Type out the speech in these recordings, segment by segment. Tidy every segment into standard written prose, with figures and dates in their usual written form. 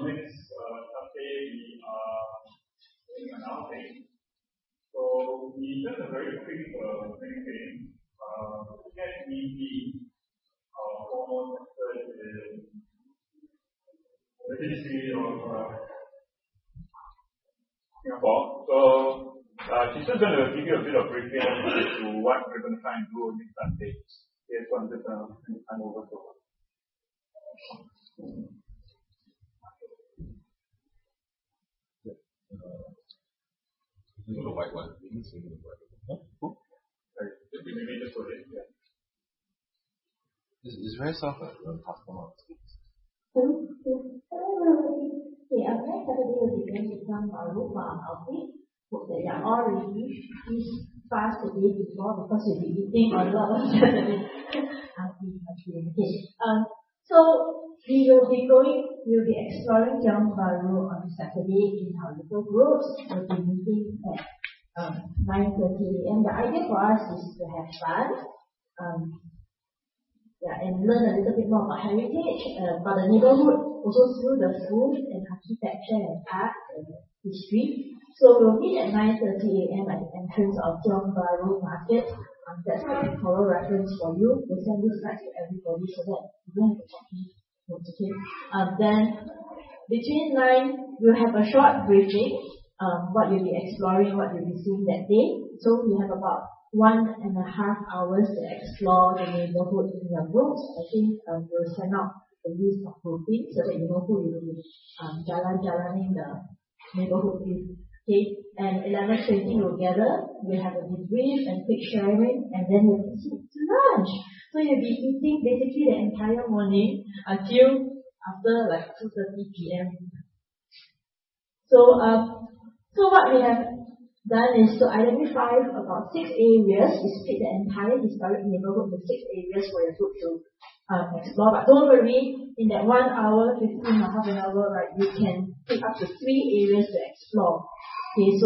next Saturday we are doing an outing. So we just a very quick briefing. SVP, our former expert in the history of Singapore. So she's just going to give you a bit of briefing to what we're going to try and do next Sunday. Here's one just hand over to her. The white one. Maybe just put it. Yeah. It's very soft. Customer speaks. Hello, everybody. Next Saturday we'll be going to some room for our outfit. Hope that you are all ready. Please fast the day before because you'll be eating a lot on Saturday. So we'll be exploring Tiong Bahru on Saturday in our little groups. We'll be meeting at 9:30 a.m. The idea for us is to have fun. And learn a little bit more about heritage, about the neighborhood, also through the food and architecture and art and history. So we'll meet at 9:30 a.m. at the entrance of Tiong Bahru Market. That's a pictorial reference for you. We'll send this slide to everybody so that you don't have to copy notes, okay? Then between 9, we'll have a short briefing, what you'll be exploring, what you'll be seeing that day. So we have about 1.5 hours to explore the neighborhood in your groups. I think we'll send out a list of groupings so that you know who you will be jalaning the neighborhood with. Okay, and 11:20 we'll gather, we'll have a debrief and quick sharing, and then we'll proceed to lunch. So you'll be eating basically the entire morning until after like 2:30 p.m. So what we have done is to identify about 6 areas. We split the entire historic neighborhood into 6 areas for your group to explore. But don't worry, in that 1 hour, 15 or half an hour, right, you can pick up to 3 areas to explore. Okay, so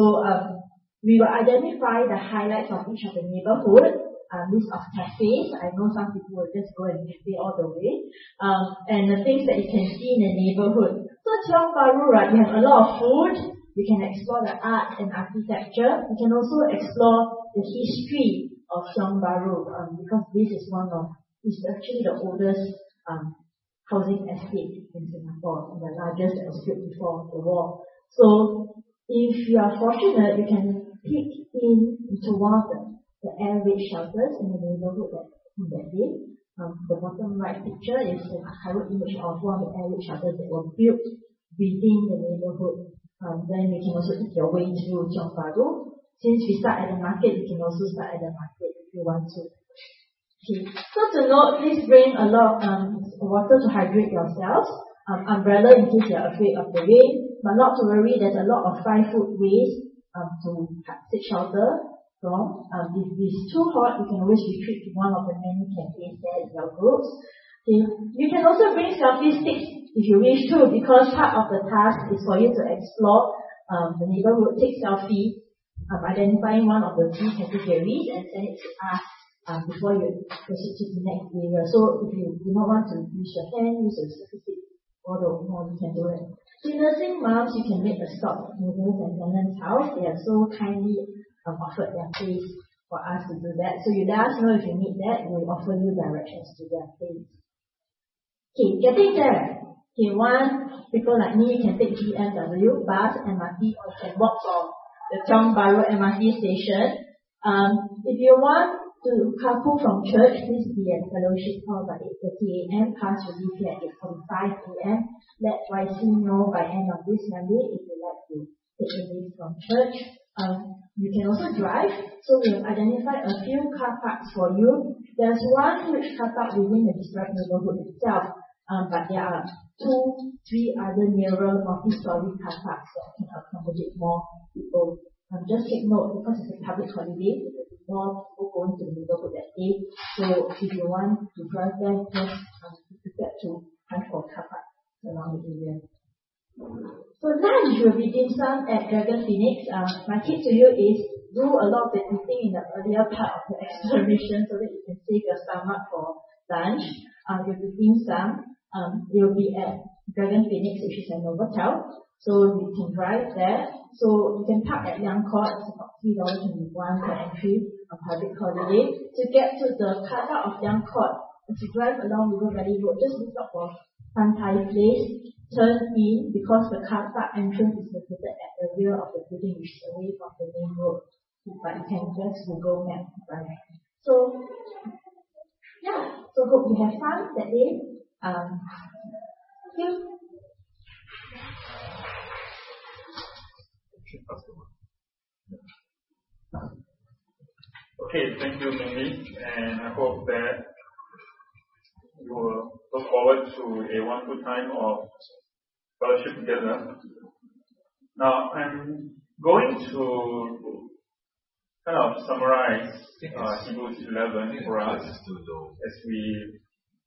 we will identify the highlights of each of the neighborhood, list of cafes. I know some people will just go and cafe all the way, and the things that you can see in the neighborhood. So Tiong Bahru, right, you have a lot of food. You can explore the art and architecture. You can also explore the history of Tiong Bahru, because this is it's actually the oldest housing estate in Singapore, and the largest that was built before the war. So if you are fortunate, you can peek into one of the air raid shelters in the neighborhood on that day. The bottom right picture is an archival image of one of the air raid shelters that were built within the neighborhood. Then you can also eat your way through Tiong Bahru. Since we start at the market, you can also start at the market if you want to. Okay. So to note, please bring a lot of water to hydrate yourselves. Umbrella in case you're afraid of the rain. But not to worry, there's a lot of 5-foot ways to take shelter from. If it's too hot, you can always retreat to one of the many cafes there in your groups. Okay. You can also bring selfie sticks if you wish to, because part of the task is for you to explore the neighborhood, take selfie, identifying one of the 3 categories and send it to us before you proceed to the next area. So if you do not want to use your hand, use a selfie stick, although you can do it. So nursing moms, you can make a stop at Noodles and Lennon's house. They have so kindly offered their place for us to do that. So you let us know if you need that, we'll offer you directions to their place. Okay, getting there. Okay, people like me, you can take BMW, bus, MRT, or you can walk from the Tiong Bahru MRT station. If you want to carpool from church, please be at fellowship hall by 8:30 a.m. Class will leave here at 8:45 a.m. Let YC know by end of this Monday if you'd like to take a leave from church. You can also drive, so we'll identify a few car parks for you. There's one huge car park within the historic neighborhood itself, but there are 2-3 other nearer multi-story car parks that can accommodate more people. Just take note, because it's a public holiday, there will be more people going to the neighborhood that day. So if you want to drive there, just be prepared to hunt for car parks around the area. So lunch will be dim sum at Dragon Phoenix. My tip to you is do a lot of the eating in the earlier part of the exploration so that you can save your stomach for lunch. You'll be dim sum. It will be at Dragon Phoenix, which is a Novotel. So you can drive there. So you can park at Liang Court. It's about $3.21 per entry on public holiday. To get to the car park of Liang Court, as you drive along River Valley Road, just look up for San Tai Place, turn in because the car park entrance is located at the rear of the building, which is away from the main road. But you can just Google Map, right? So yeah, so hope you have fun that day. Thank you. Okay, thank you, Mindy, and I hope that you will look forward to a wonderful time of fellowship together. Now, I'm going to kind of summarize Hebrews 11 for us as we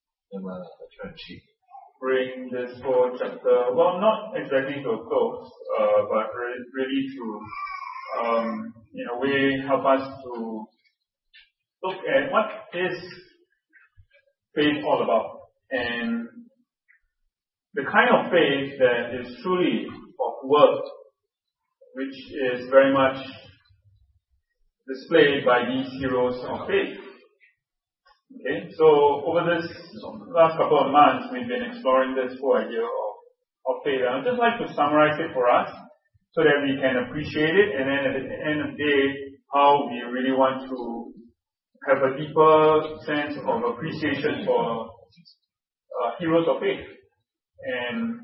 bring this whole chapter, well, not exactly to a close, but really to, in a way, help us to look at what is faith all about, and the kind of faith that is truly of work, which is very much displayed by these heroes of faith. Okay, so over this last couple of months, we've been exploring this whole idea of faith. I'd just like to summarize it for us so that we can appreciate it, and then at the end of the day, how we really want to have a deeper sense of appreciation for heroes of faith. And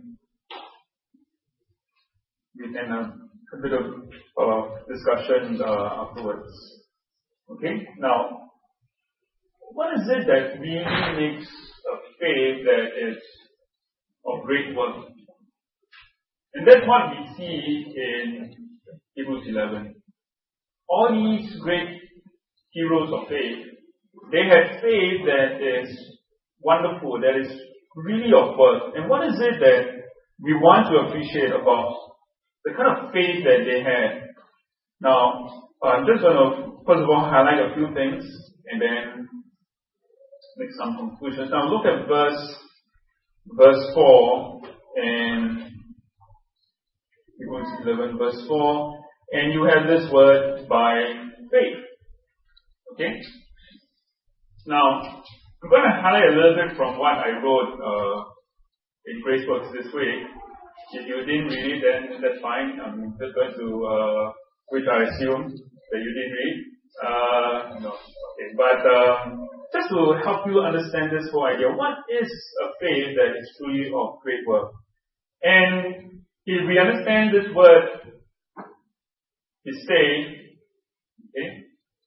we can have a bit of discussion afterwards. Okay, now, what is it that really makes a faith that is of great worth? And that's what we see in Hebrews 11. All these great heroes of faith, they had faith that is wonderful, that is really of worth. And what is it that we want to appreciate about the kind of faith that they had? Now, I'm just going to, first of all, highlight a few things and then make some conclusions. Now look at verse 4 and Hebrews 11 verse 4, and you have this word by faith. Okay? Now, I'm going to highlight a little bit from what I wrote in Graceworks this week. If you didn't read it, then that's fine. I'm just going to, which I assume that you didn't read. No. Okay. But just to help you understand this whole idea, what is a faith that is truly of great worth? And if we understand this word, is faith, okay?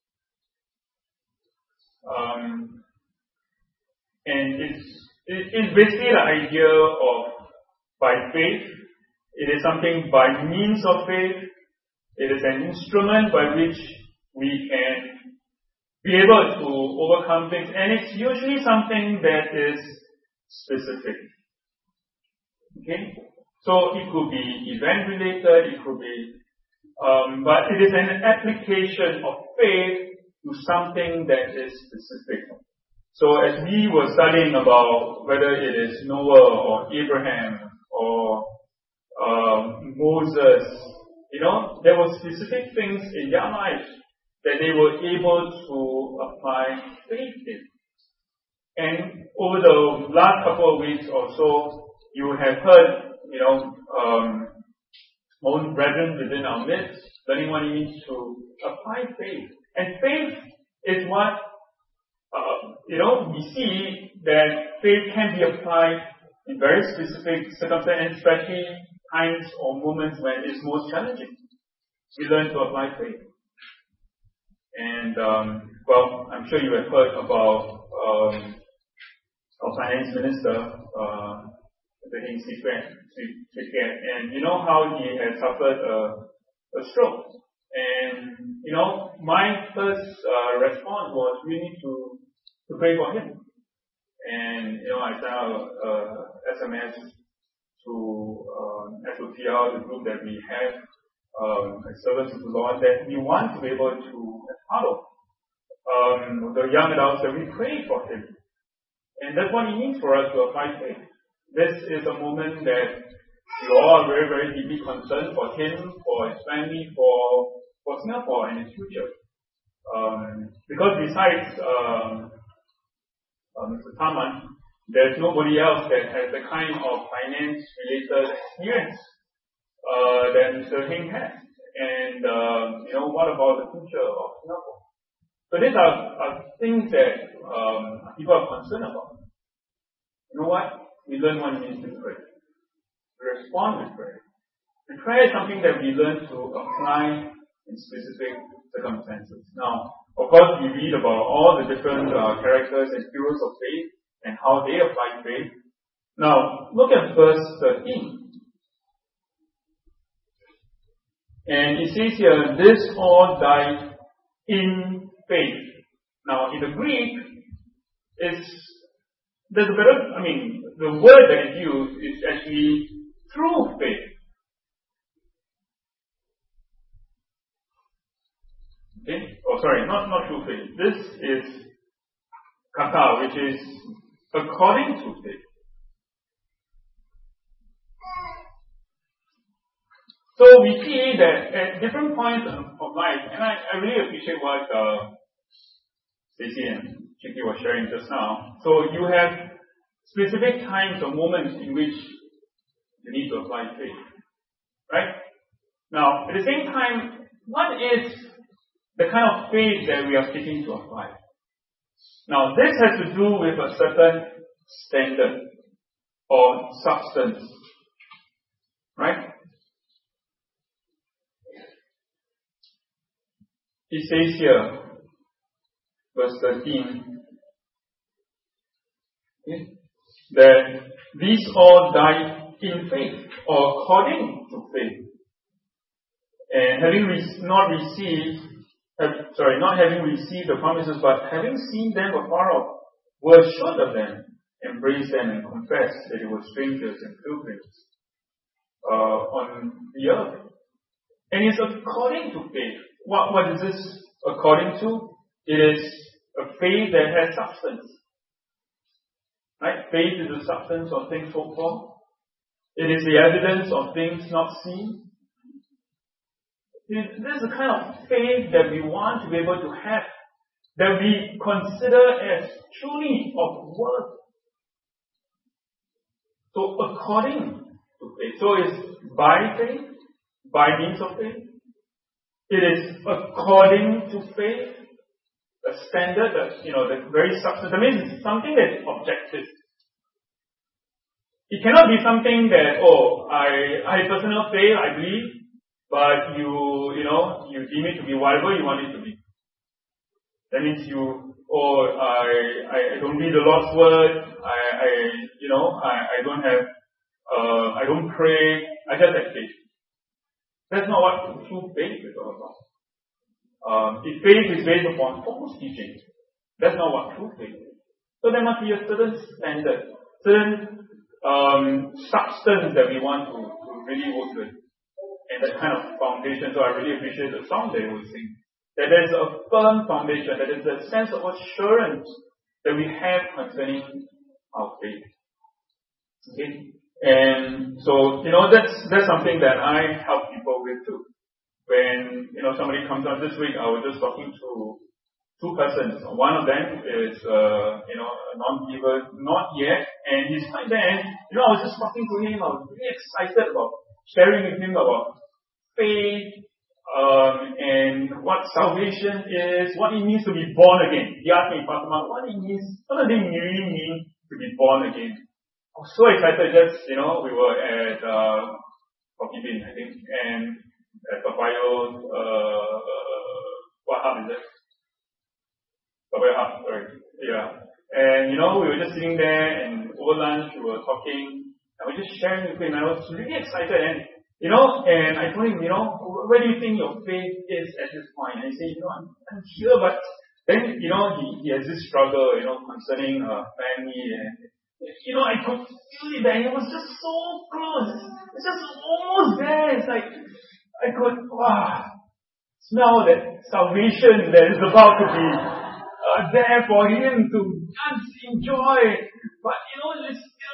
And it's basically the idea of by faith. It is something by means of faith. It is an instrument by which we can be able to overcome things, and it's usually something that is specific. Okay? So it could be event related, it could be, but it is an application of faith to something that is specific. So as we were studying about whether it is Noah or Abraham or Moses, there were specific things in their lives that they were able to apply faith in. And over the last couple of weeks or so, you have heard, own brethren within our midst, learning what it means to apply faith. And faith is what, we see that faith can be applied in very specific circumstances, especially times or moments when it's most challenging. We learn to apply faith. And, I'm sure you have heard about our finance minister, and you know how he had suffered a stroke. And, my first response was really to pray for him. And, I sent out SMS to SOTL, the group that we have, as servants of the Lord, that we want to be able to, as part of the young adults, that we pray for him. And that's what it means for us to apply faith. this is a moment that you all are very, very deeply concerned for him, for his family, for Singapore and its future. Because besides Mr. Taman, there's nobody else that has the kind of finance-related experience that Mr. Heng has. And, what about the future of Singapore? So these are things that people are concerned about. You know what? We learn what it means to pray. To respond with prayer. And prayer is something that we learn to apply in specific circumstances. Now, of course, we read about all the different characters and heroes of faith and how they apply faith. Now, look at verse 13. And it says here, this all died in faith. Now, in the Greek, the word that is used is actually through faith. Okay? Oh, sorry, not through faith. This is kata, which is according to faith. So we see that at different points of life, and I really appreciate what Stacey and Chicky were sharing just now. So you have specific times or moments in which you need to apply faith. Right? Now, at the same time, what is the kind of faith that we are seeking to apply? Now, this has to do with a certain standard or substance. Right? It says here, verse 13, that these all died in faith, or according to faith, and not having received the promises, but having seen them afar off, were assured of them, embraced them, and confessed that they were strangers and pilgrims on the earth. And it's according to faith. What is this according to? It is a faith that has substance. Right? Faith is the substance of things hoped for. It is the evidence of things not seen. This is the kind of faith that we want to be able to have, that we consider as truly of worth. So according to faith. So it's by faith, by means of faith. It is according to faith, a standard that, the very substance. That means it's something that's objective. It cannot be something that, I personal faith, I believe, but you deem it to be whatever you want it to be. That means I don't read the Lord's word, I don't pray, I just have faith. That's not what true faith is all about. If faith is based upon false teaching, that's not what true faith is. So there must be a certain standard, certain substance that we want to really work with. And that kind of foundation. So I really appreciate the song they will sing. That there's a firm foundation, that there's a sense of assurance that we have concerning our faith. Okay? And so, that's something that I help people with too. When, somebody comes out this week, I was just talking to two persons. One of them is, a non-believer, not yet, and he's quite there. And, I was just talking to him. I was really excited about sharing with him about faith, and what salvation is, what it means to be born again. He asked me, Pastor Mark, what does it really mean to be born again? I was so excited, we were at Coffee Bean, I think, and at Toa Payoh, what hub is it? Toa Payoh hub, sorry. Yeah. And, we were just sitting there, and over lunch, we were talking, and we were just sharing with him, and I was really excited, and, and I told him, where do you think your faith is at this point? And he said, I'm here, but then, he has this struggle, concerning family, and, I could feel it there. It was just so close. It's just almost there. It's like, I could, smell that salvation that is about to be there for him to just enjoy. But, it's still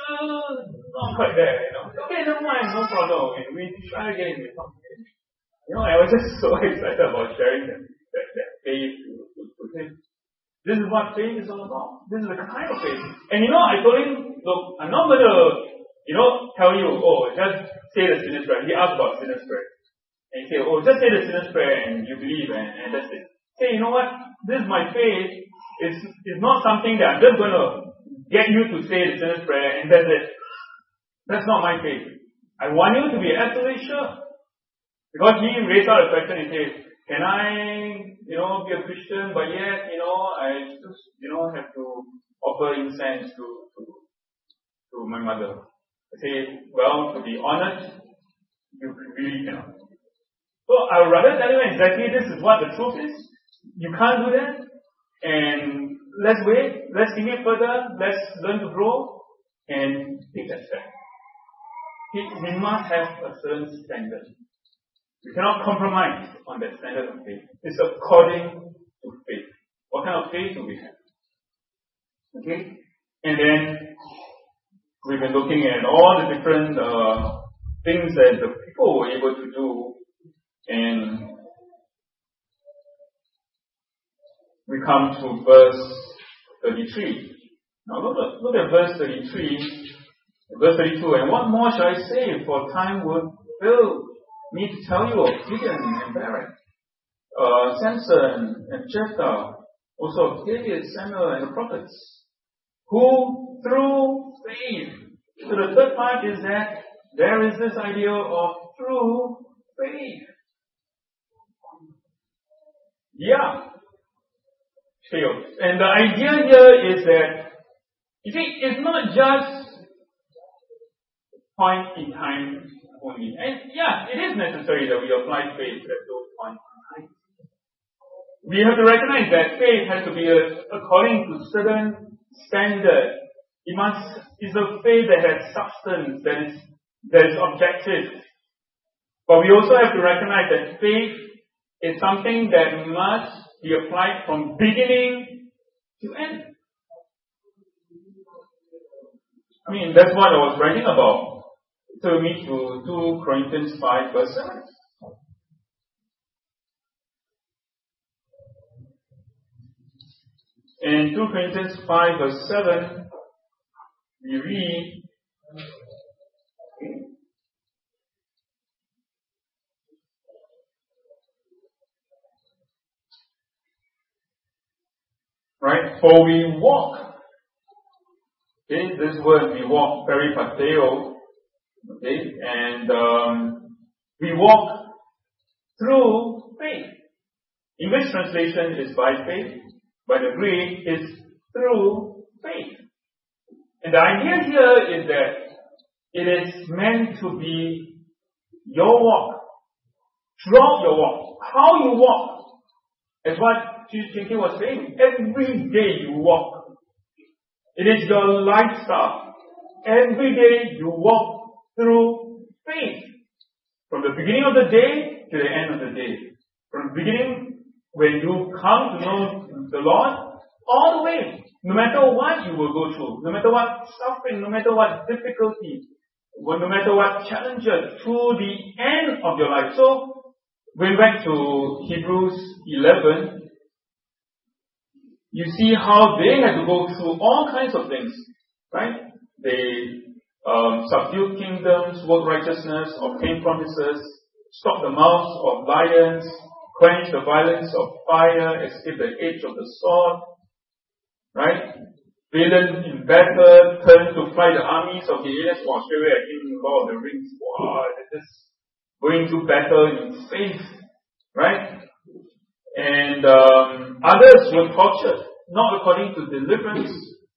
not quite there, Okay, never mind, no problem. Okay, we try again, we talk again. I was just so excited about sharing that faith with him. This is what faith is all about. This is the kind of faith. And I told him, look, I'm not going to, tell you, just say the sinner's prayer. He asked about sinner's prayer. And he said, just say the sinner's prayer and you believe and that's it. Say, you know what? This is my faith. It's not something that I'm just going to get you to say the sinner's prayer and that's it. That's not my faith. I want you to be absolutely sure. Because he raised out a question and said, can I, be a Christian, but yet, I just, have to offer incense to my mother. I say, well, to be honest, you really cannot. So I would rather tell you exactly this is what the truth is. You can't do that. And let's wait. Let's think it further. Let's learn to grow and take that step. We must have a certain standard. We cannot compromise on that standard of faith. It's according to faith. What kind of faith do we have? Okay? And then we've been looking at all the different things that the people were able to do. And we come to verse 33. Now look at verse 33, verse 32. And what more shall I say? For time would fail me to tell you of Gideon and Barak, Samson and Jephthah, also of David, Samuel, and the prophets, who through faith. So the third part is that there is this idea of through faith. Yeah. Failed. And the idea here is that, you see, it's not just point in time only. And yeah, it is necessary that we apply faith at those points in time. We have to recognize that faith has to be according to certain standard. It's a faith that has substance, that is objective. But we also have to recognize that faith is something that must be applied from beginning to end. That's what I was writing about. So me to 2 Corinthians 5 verse 7. In 2 Corinthians 5 verse 7, we read, right? For we walk. Okay, this word we walk, peripateo. Okay, and we walk through faith. English translation is by faith, but the Greek is through faith. And the idea here is that it is meant to be your walk, throughout your walk. How you walk is what Chinky was saying. Every day you walk. It is your lifestyle. Every day you walk through faith. From the beginning of the day to the end of the day. From the beginning, when you come to know the Lord, all the way. No matter what you will go through, no matter what suffering, no matter what difficulty, no matter what challenges, to the end of your life. So, going back to Hebrews 11, you see how they had to go through all kinds of things, right? They subdued kingdoms, worked righteousness, obtained promises, stopped the mouths of lions, quenched the violence of fire, escaped the edge of the sword, right? Valiant in battle, turned to fly the armies of the aliens. Wow, straight away I think Lord of the Rings. Wow, they're just going to battle in faith, right? And others were tortured, not according to deliverance.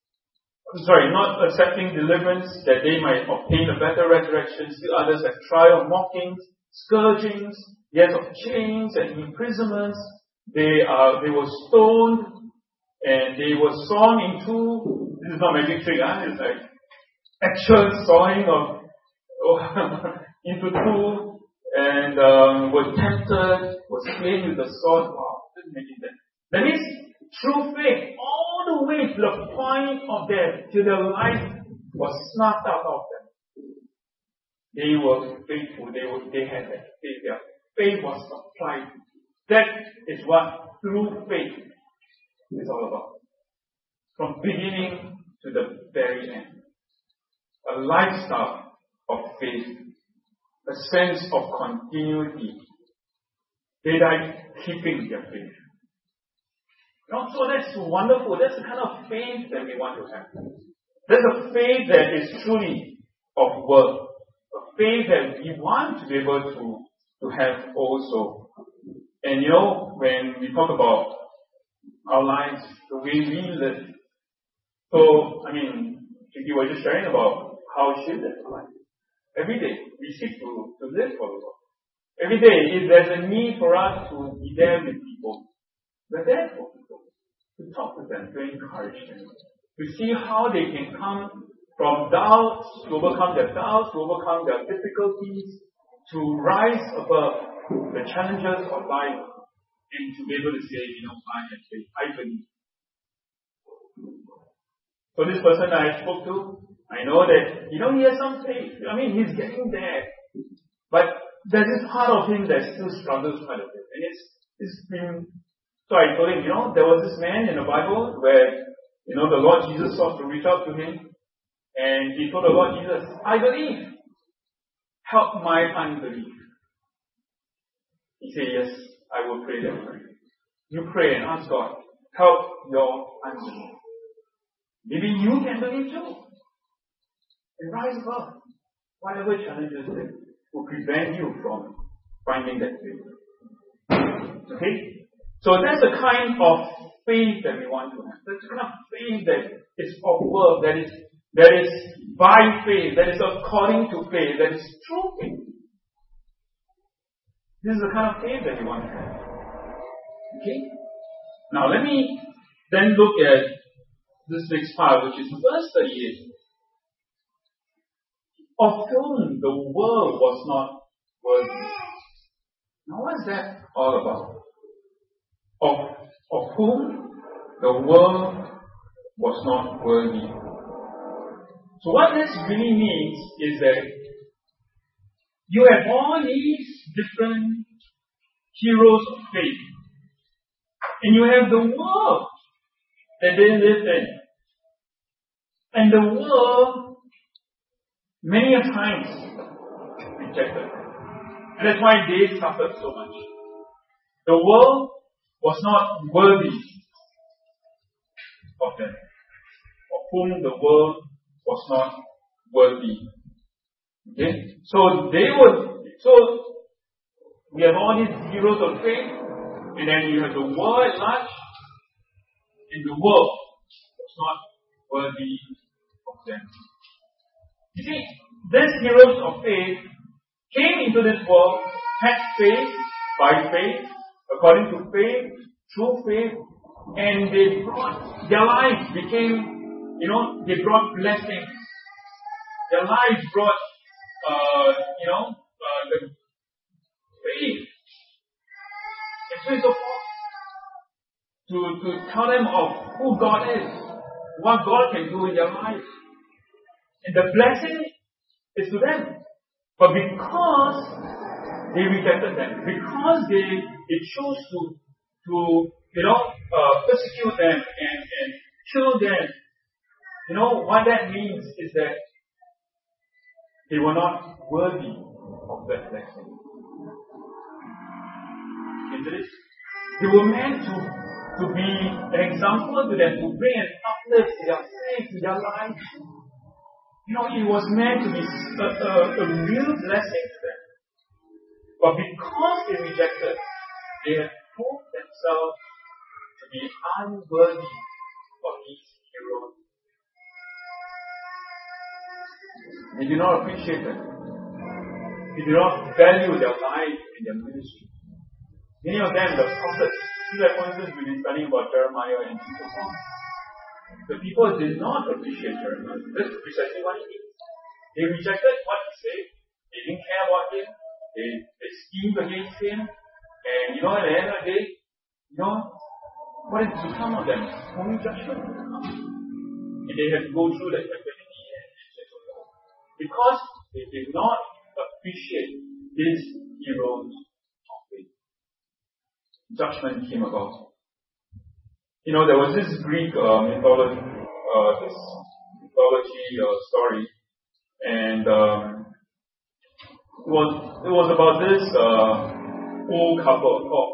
Not accepting deliverance that they might obtain a better resurrection. Still others had trial, mockings, scourgings, years of chains and imprisonments. They were stoned and they were sawn into. This is not magic trick, it's like actual sawing of into two, and were tempted, was slain with the sword. Wow, just imagine that. That means through faith, all the way to the point of death, till their life was snuffed out of them. They were faithful. They had that faith. Their faith was applied. That is what true faith is all about. From beginning to the very end. A lifestyle of faith. A sense of continuity. They died keeping their faith. So that's wonderful. That's the kind of faith that we want to have. That's a faith that is truly of work. A faith that we want to be able to have also. And when we talk about our lives, the way we live. So, Chicky was just sharing about how she lives her life. Every day, we seek to live for the Lord. Every day, if there's a need for us to be there with people, we're there for people. To talk to them, to encourage them. To see how they can come from doubts, to overcome their doubts, to overcome their difficulties, to rise above the challenges of life, and to be able to say, I have faith, I believe. So this person I spoke to, I know that, he has some faith. He's getting there. But there's this part of him that still struggles quite a bit. And it's been, so I told him, there was this man in the Bible where, the Lord Jesus sought to reach out to him. And he told the Lord Jesus, I believe. Help my unbelief. He said, yes, I will pray that prayer. You pray and ask God, help your unbelief. Maybe you can believe too. And rise above whatever challenges that will prevent you from finding that faith. Okay? So that's the kind of faith that we want to have. That's the kind of faith that is of work, that is by faith, that is according to faith, that is true faith. This is the kind of faith that we want to have. Okay? Now let me then look at this next part, which is verse 38. Of whom the world was not worthy. Now what is that all about? Of whom the world was not worthy. So what this really means is that you have all these different heroes of faith. And you have the world that they live in. And the world, many a times, rejected them. And that's why they suffered so much. The world was not worthy of them. Of whom the world was not worthy. Okay? So we have all these heroes of faith, and then you have the world at large, and the world was not worthy of them. You see, these heroes of faith came into this world, had faith, by faith, according to faith, through faith, and their lives became, they brought blessings. Their lives brought, the faith. And so it's to tell them of who God is, what God can do in their lives. And the blessing is to them. But because they rejected them, because they chose to persecute them and kill them, what that means is that they were not worthy of that blessing. Isn't it? They were meant to be an example to them, to bring an uplift to their faith, to their lives. It was meant to be a real blessing to them. But because they rejected, they have proved themselves to be unworthy of these heroes. They did not appreciate them. They did not value their life and their ministry. Many of them, the prophets, for instance, we've been studying about Jeremiah and so on. The people did not appreciate Jeremiah. That's precisely what he did. They rejected what he said. They didn't care about him. They schemed against him. And at the end of the day, what is to come of them? Only judgment will come. And they have to go through that captivity and because they did not appreciate this heroes of faith. Judgment came about. There was this Greek mythology story, and it was about this old couple called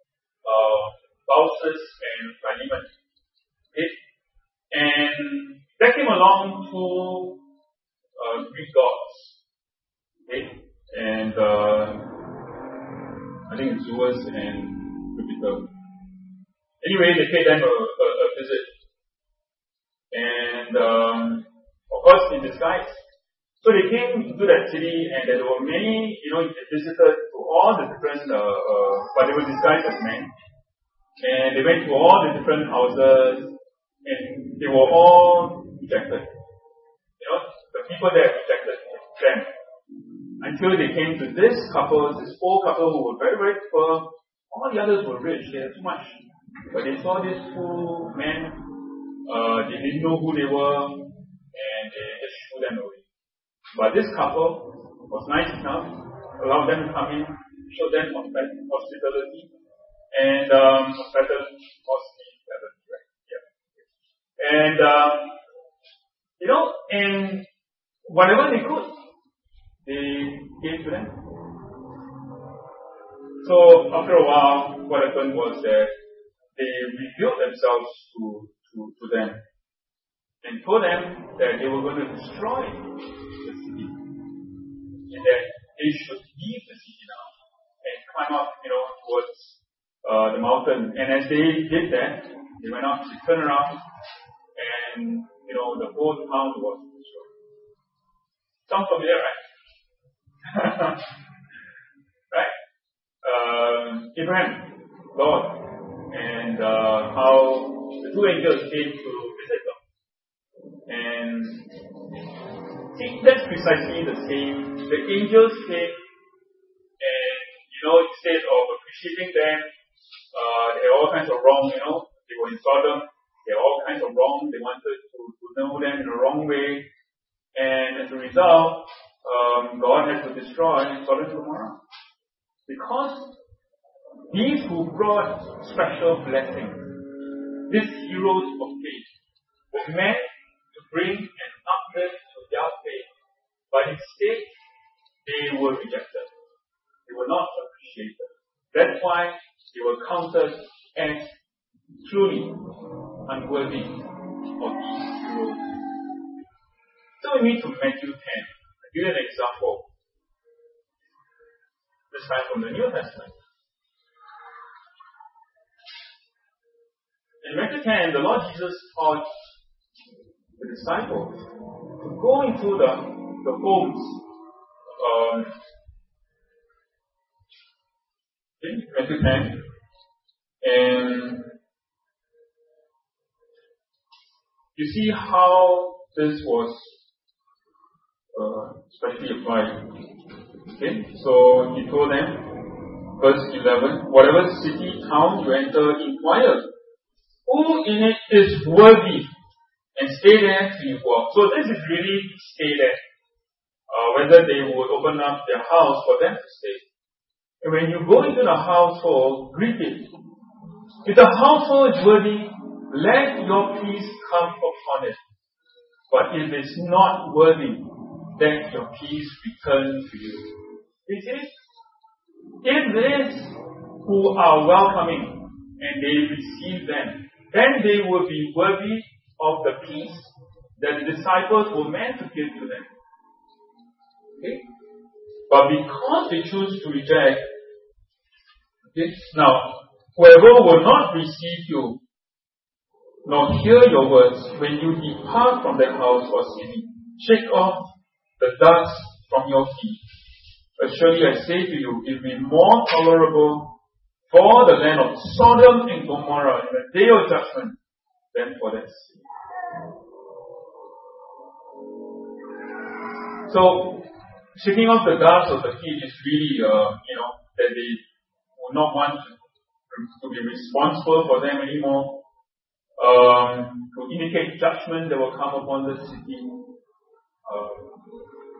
Baucis and Philemon. Okay? And there came along two Greek gods. Okay? And I think Zeus and Jupiter. Anyway, they paid them a visit. And of course in disguise. So they came to that city, and there were many, they visited to all the different, but they were disguised as men. And they went to all the different houses, and they were all rejected. The people there rejected them. Until they came to this old couple who were very, very poor. All the others were rich, they had too much. But they saw these two men, they didn't know who they were, and they just shoo them away. But this couple was nice enough, allowed them to come in, showed them hospitality, and hospitality, right? Yeah. And and whatever they could, they gave to them. So after a while, what happened was that they revealed themselves to them and told them that they were going to destroy the city and that they should leave the city now and climb up, towards the mountain. And as they did that, they went up, they turned around, and the whole town was destroyed. Sounds familiar, right? Right? Abraham, Lord, and how the two angels came to visit them. And see, that's precisely the same. The angels came, and instead of appreciating them, they had all kinds of wrong, they were in Sodom, they had all kinds of wrong, they wanted to know them in the wrong way, and as a result, God had to destroy Sodom and Gomorrah. Because these who brought special blessings, these heroes of faith, were meant to bring an uplift to their faith, but instead they were rejected. They were not appreciated. That's why they were counted as truly unworthy of these heroes. So we meet to Matthew 10. I'll give you an example. This time from the New Testament. In Matthew 10, the Lord Jesus taught the disciples to go into the homes. In Matthew 10, and you see how this was especially applied. Okay, so he told them, verse 11, whatever city, town you enter, inquire who in it is worthy, and stay there till you go out. So this is really stay there. Whether they would open up their house for them to stay. And when you go into the household, greet it. If the household is worthy, let your peace come upon it. But if it's not worthy, let your peace return to you. You see? If these who are welcoming and they receive them, then they will be worthy of the peace that the disciples were meant to give to them. Okay? But because they choose to reject, okay, now, whoever will not receive you, nor hear your words, when you depart from the house or city, shake off the dust from your feet. Surely I say to you, it will be more tolerable for the land of Sodom and Gomorrah in the day of judgment than for that city. So, shaking off the dust of the feet is really, that they would not want to be responsible for them anymore. To indicate judgment that will come upon the city.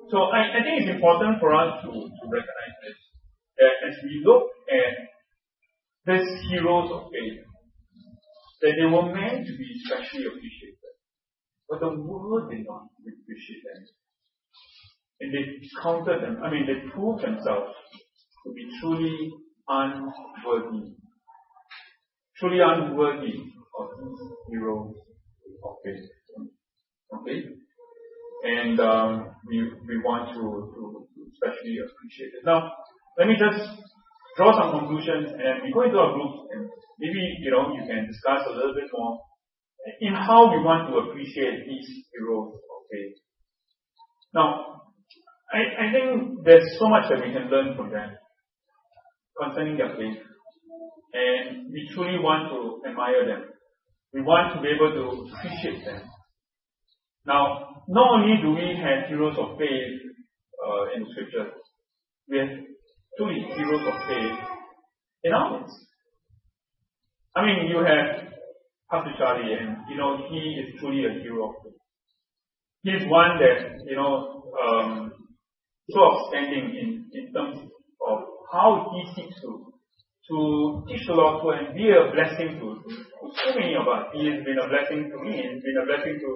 So I think it's important for us to recognize this, that as we look at these heroes of faith, that they were meant to be specially appreciated, but the world did not appreciate them. And they counted them, they proved themselves to be truly unworthy of these heroes of faith. Okay? And we want to especially appreciate it. Now, let me just draw some conclusions, and we go into our groups, and maybe you can discuss a little bit more in how we want to appreciate these heroes of faith. Now, I think there's so much that we can learn from them concerning their faith, and we truly want to admire them. We want to be able to appreciate them. Now, not only do we have heroes of faith in the scriptures, we have truly heroes of faith in our midst. You have Pastor Charlie, and he is truly a hero of faith. He's one that so outstanding in terms of how he seeks to teach the gospel and be a blessing to so many of us. He has been a blessing to me, and been a blessing to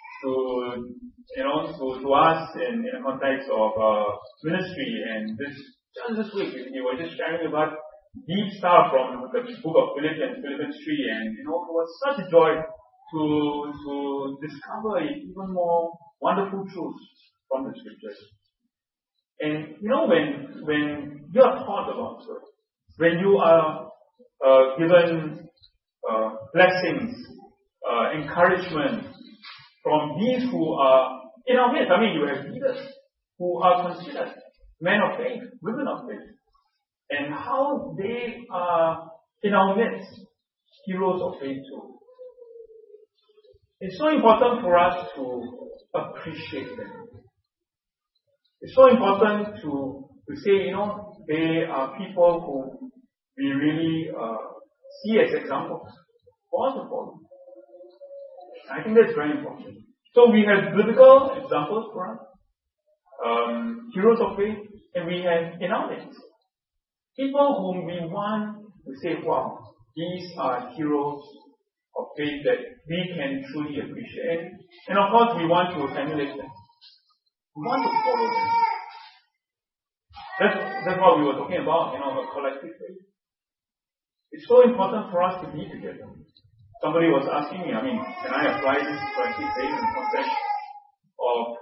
us in the context of ministry. And just this week we were just sharing about deep stuff from the book of Philippians 3, and it was such a joy to discover even more wonderful truths from the scriptures. And when you are taught about God, when you are given blessings, encouragement from these who are in our midst. You have leaders who are considered men of faith, women of faith, and how they are in our midst heroes of faith too. It's so important for us to appreciate them. It's so important to say, they are people who we really see as examples for us to follow. I think that's very important. So we have biblical examples for us, heroes of faith, and we have in our midst people whom we want to say, wow, these are heroes of faith that we can truly appreciate. And of course, we want to emulate them. We want to follow them. That's what we were talking about, the collective faith. It's so important for us to be together. Somebody was asking me, can I apply this collective faith in the context of,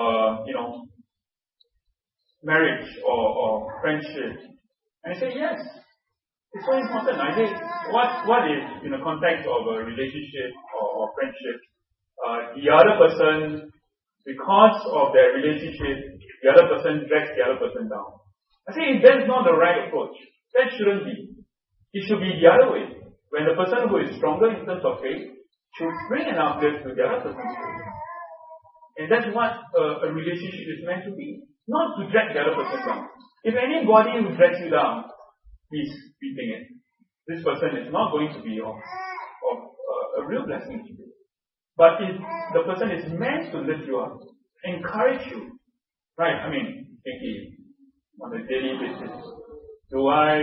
marriage or friendship? And I said, yes. It's so important. I say, what is in the context of a relationship or friendship? The other person, because of their relationship, the other person drags the other person down. I say, that's not the right approach. That shouldn't be. It should be the other way. When the person who is stronger in terms of faith should bring an uplift to the other person's faith. And that's what a relationship is meant to be. Not to drag the other person down. If anybody who drags you down, please rethink it. This person is not going to be of a real blessing to you. But if the person is meant to lift you up, encourage you, right? Thinking on a daily basis, do I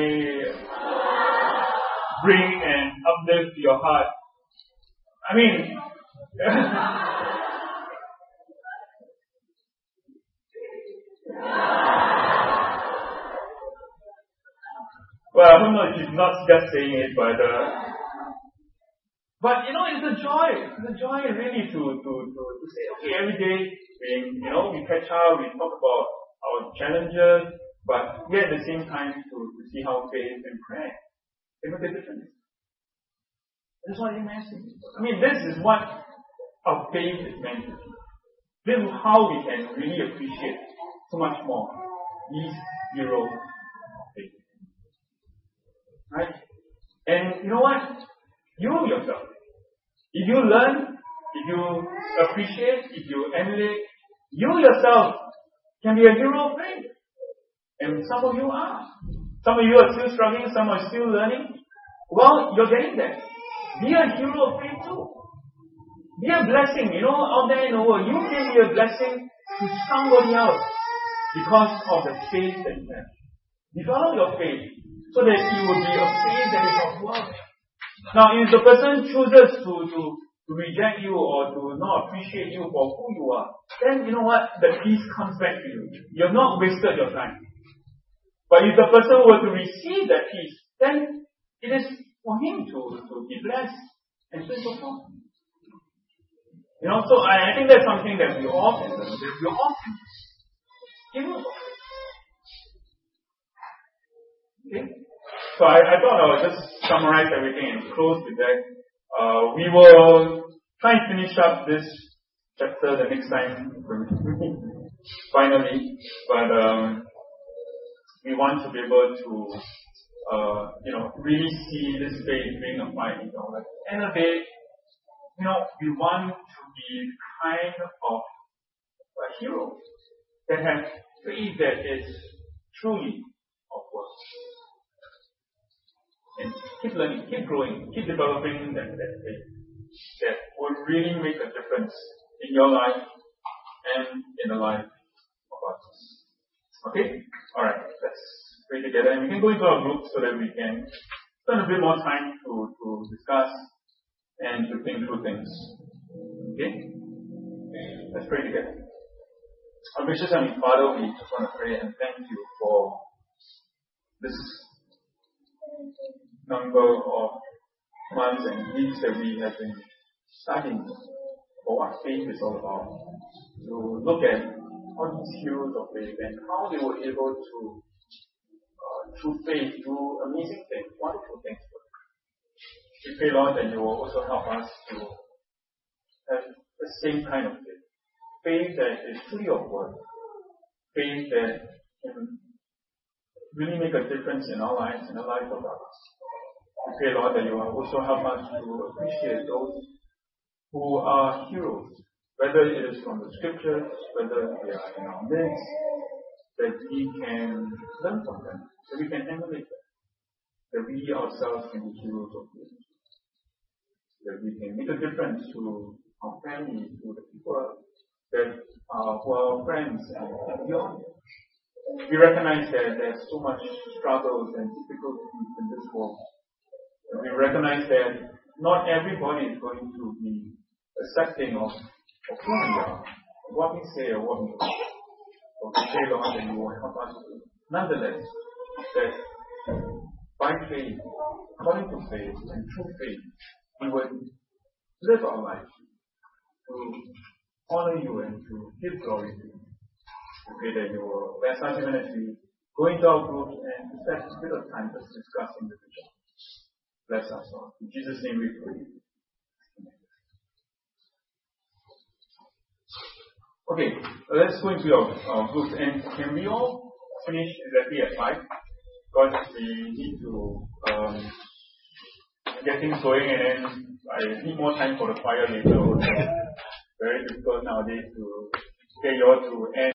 bring an uplift to your heart? Well, I don't know if she's not just saying it, but it's a joy. It's a joy really to say, okay, every day we catch up, we talk about our challenges, but yet at the same time to see how faith and prayer can make a difference. That's what it means to be. This is what our faith is meant to be. This is how we can really appreciate so much more these heroes of faith. Right? And you know what? You yourself, if you learn, if you appreciate, if you emulate, you yourself can be a hero of faith. And some of you are. Some of you are still struggling, some are still learning. Well, you're getting there. Be a hero of faith too. Be a blessing, out there in the world. You can be a blessing to somebody else because of the faith that you have. Develop your faith so that it will be a faith that is of love. Now, if the person chooses to reject you or to not appreciate you for who you are, then you know what? The peace comes back to you. You've not wasted your time. But if the person were to receive that peace, then it is for him to be blessed and so forth. You know, so I think that's something that we all can learn. That we all can give us. Okay? So I thought I would just summarize everything and close with that. We will try and finish up this chapter the next time, finally. But we want to be able to, really see this faith being applied in our life. At the end of the day, we want to be the kind of a hero that has faith that is truly of worth. And keep learning, keep growing, keep developing that faith that will really make a difference in your life and in the life of others. Okay? Alright, let's pray together. And we can go into our group so that we can spend a bit more time to discuss and to think through things. Okay? Let's pray together. Our gracious Heavenly Father, we just want to pray and thank you for this number of months and weeks that we have been studying for what faith is all about. To look at all these heroes of faith and how they were able to, through faith, do amazing things, wonderful things. We pray, Lord, that you will also help us to have the same kind of faith. Faith that is truly of worth. Faith that can really make a difference in our lives and the life of others. We pray, Lord, that you will also help us to appreciate those who are heroes, whether it is from the scriptures, whether they are in our midst, that we can learn from them, that we can emulate them, that we ourselves can be heroes of faith, that we can make a difference to our family, to the people that who are our friends and beyond. We recognize that there's so much struggles and difficulties in this world. And we recognize that not everybody is going to be accepting of who we are, of what we say or what we do. But we pray, Lord, that you will help us to, nonetheless, that by faith, according to faith and through faith, we would live our life to honor you and to give glory to you. We pray that you will bless us even as we go into our groups and spend a bit of time just discussing the vision. Bless us, Lord. In Jesus' name we pray. Okay, let's go into our groups. And can we all finish exactly at 5? Because we need to get things going, and then I need more time for the choir later. Also. Very difficult nowadays to get you all to end.